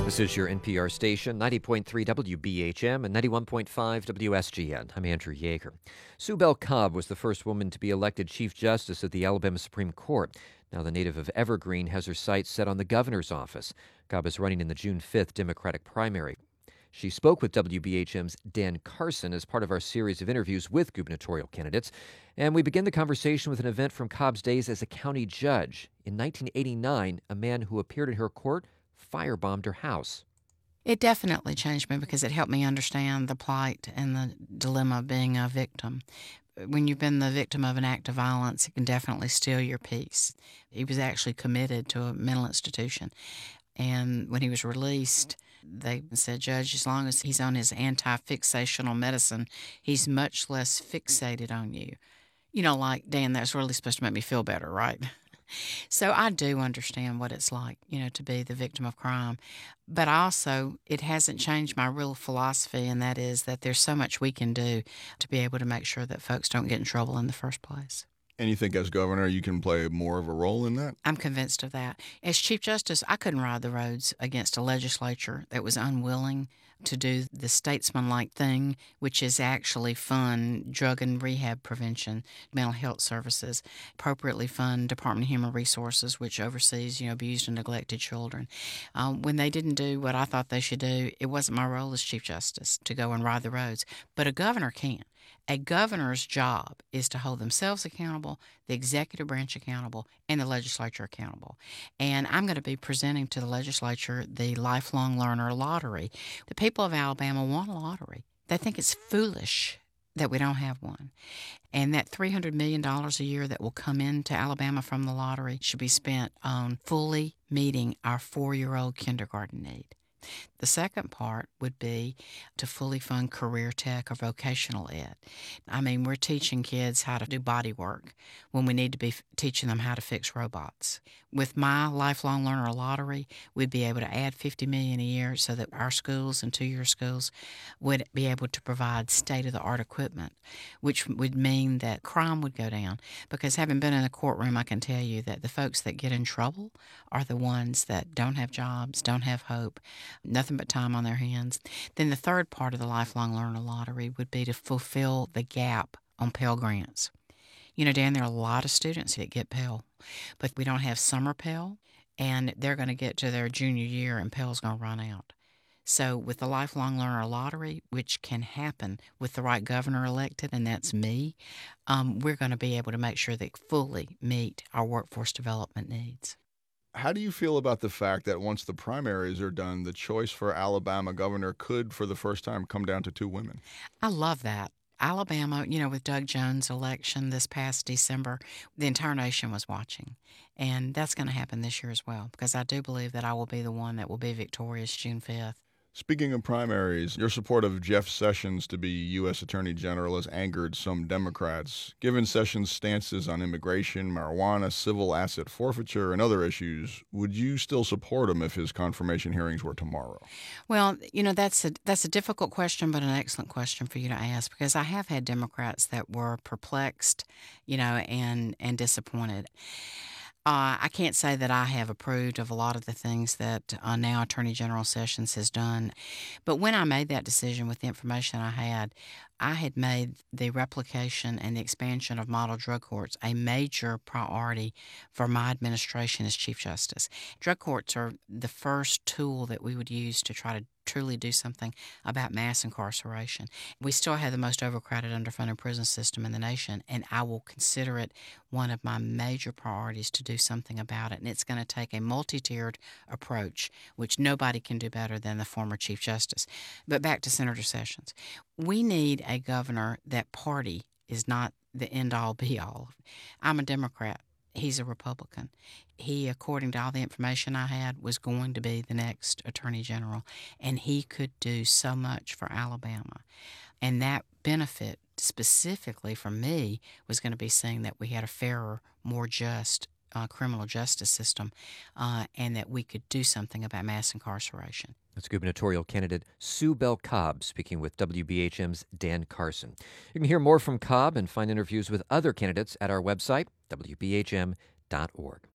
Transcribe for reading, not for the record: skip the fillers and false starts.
This is your NPR station, 90.3 WBHM and 91.5 WSGN. I'm Andrew Yeager. Sue Bell Cobb was the first woman to be elected Chief Justice of the Alabama Supreme Court. Now the native of Evergreen has her sights set on the governor's office. Cobb is running in the June 5th Democratic primary. She spoke with WBHM's Dan Carson as part of our series of interviews with gubernatorial candidates. And we begin the conversation with an event from Cobb's days as a county judge. In 1989, a man who appeared in her court firebombed her house. It definitely changed me because it helped me understand the plight and the dilemma of being a victim. When you've been the victim of an act of violence, it can definitely steal your peace. He was actually committed to a mental institution. And when he was released, they said, Judge, as long as he's on his anti-fixational medicine, he's much less fixated on you. You know, like, Dan, that's really supposed to make me feel better, right? So I do understand what it's like, to be the victim of crime. But also, it hasn't changed my real philosophy, and that is that there's so much we can do to be able to make sure that folks don't get in trouble in the first place. And you think as governor you can play more of a role in that? I'm convinced of that. As Chief Justice, I couldn't ride the roads against a legislature that was unwilling to do the statesmanlike thing, which is actually fund drug and rehab prevention, mental health services, appropriately fund Department of Human Resources, which oversees, abused and neglected children. When they didn't do what I thought they should do, it wasn't my role as Chief Justice to go and ride the roads. But a governor can. A governor's job is to hold themselves accountable, the executive branch accountable, and the legislature accountable. And I'm going to be presenting to the legislature the Lifelong Learner Lottery. The people of Alabama want a lottery. They think it's foolish that we don't have one. And that $300 million a year that will come into Alabama from the lottery should be spent on fully meeting our 4-year-old kindergarten need. The second part would be to fully fund career tech or vocational ed. I mean, we're teaching kids how to do body work when we need to be teaching them how to fix robots. With my Lifelong Learner Lottery, we'd be able to add $50 million a year so that our schools and two-year schools would be able to provide state-of-the-art equipment, which would mean that crime would go down. Because having been in the courtroom, I can tell you that the folks that get in trouble are the ones that don't have jobs, don't have hope, nothing but time on their hands. Then the third part of the Lifelong Learner Lottery would be to fulfill the gap on Pell Grants. Dan, there are a lot of students that get Pell, but we don't have summer Pell, and they're going to get to their junior year and Pell's going to run out. So with the Lifelong Learner Lottery, which can happen with the right governor elected, and that's me, we're going to be able to make sure that fully meet our workforce development needs. How do you feel about the fact that once the primaries are done, the choice for Alabama governor could, for the first time, come down to 2 women? I love that. Alabama, with Doug Jones' election this past December, the entire nation was watching. And that's going to happen this year as well, because I do believe that I will be the one that will be victorious June 5th. Speaking of primaries, your support of Jeff Sessions to be U.S. Attorney General has angered some Democrats. Given Sessions' stances on immigration, marijuana, civil asset forfeiture, and other issues, would you still support him if his confirmation hearings were tomorrow? Well, that's a difficult question, but an excellent question for you to ask, because I have had Democrats that were perplexed, and disappointed. I can't say that I have approved of a lot of the things that now Attorney General Sessions has done. But when I made that decision with the information I had made the replication and the expansion of model drug courts a major priority for my administration as Chief Justice. Drug courts are the first tool that we would use to try to truly do something about mass incarceration. We still have the most overcrowded, underfunded prison system in the nation, and I will consider it one of my major priorities to do something about it. And it's going to take a multi-tiered approach, which nobody can do better than the former Chief Justice. But back to Senator Sessions. We need a governor that party is not the end-all, be-all. I'm a Democrat. He's a Republican. He, according to all the information I had, was going to be the next Attorney General, and he could do so much for Alabama. And that benefit specifically for me was going to be seeing that we had a fairer, more just criminal justice system, and that we could do something about mass incarceration. That's gubernatorial candidate Sue Bell Cobb speaking with WBHM's Dan Carson. You can hear more from Cobb and find interviews with other candidates at our website, WBHM.org.